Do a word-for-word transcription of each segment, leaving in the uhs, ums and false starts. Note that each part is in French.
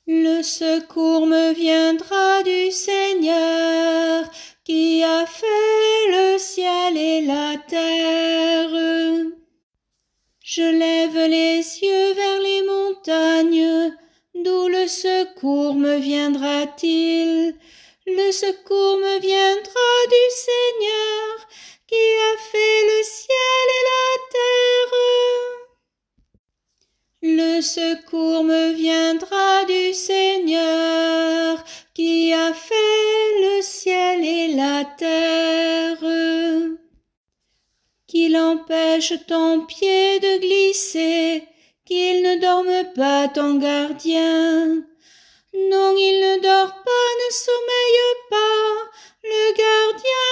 Le secours me viendra du Seigneur, qui a fait le ciel et la terre. Je lève les yeux vers les montagnes, d'où le secours me viendra-t-il? Le secours me viendra du Seigneur, qui a fait le ciel et la terre. Le secours me viendra du Seigneur, qui a fait le ciel et la terre. Qu'il empêche ton pied de glisser, qu'il ne dorme pas ton gardien. Non, il ne dort pas, ne sommeille pas, le gardien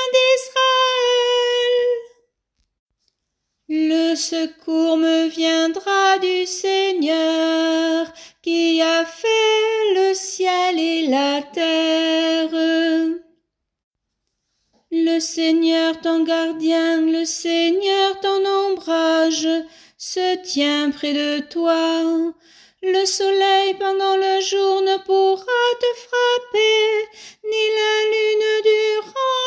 d'Israël. Le secours me viendra du Seigneur, qui a fait le ciel et la terre. Le Seigneur ton gardien, le Seigneur ton ombrage, se tient près de toi. Le soleil pendant le jour ne pourra te frapper, ni la lune durant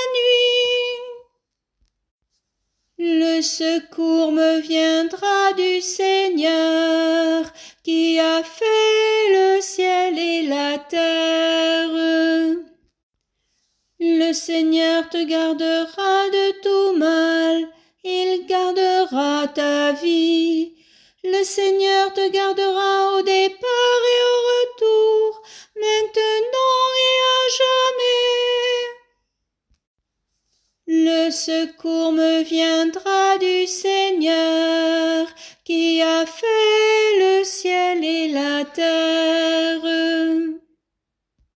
la nuit. Le secours me viendra du Seigneur, qui a fait le ciel et la terre. Le Seigneur te gardera de tout mal, il gardera ta vie. Le Seigneur te gardera au départ et au retour, maintenant et à jamais. Le secours me viendra du Seigneur, qui a fait le ciel et la terre.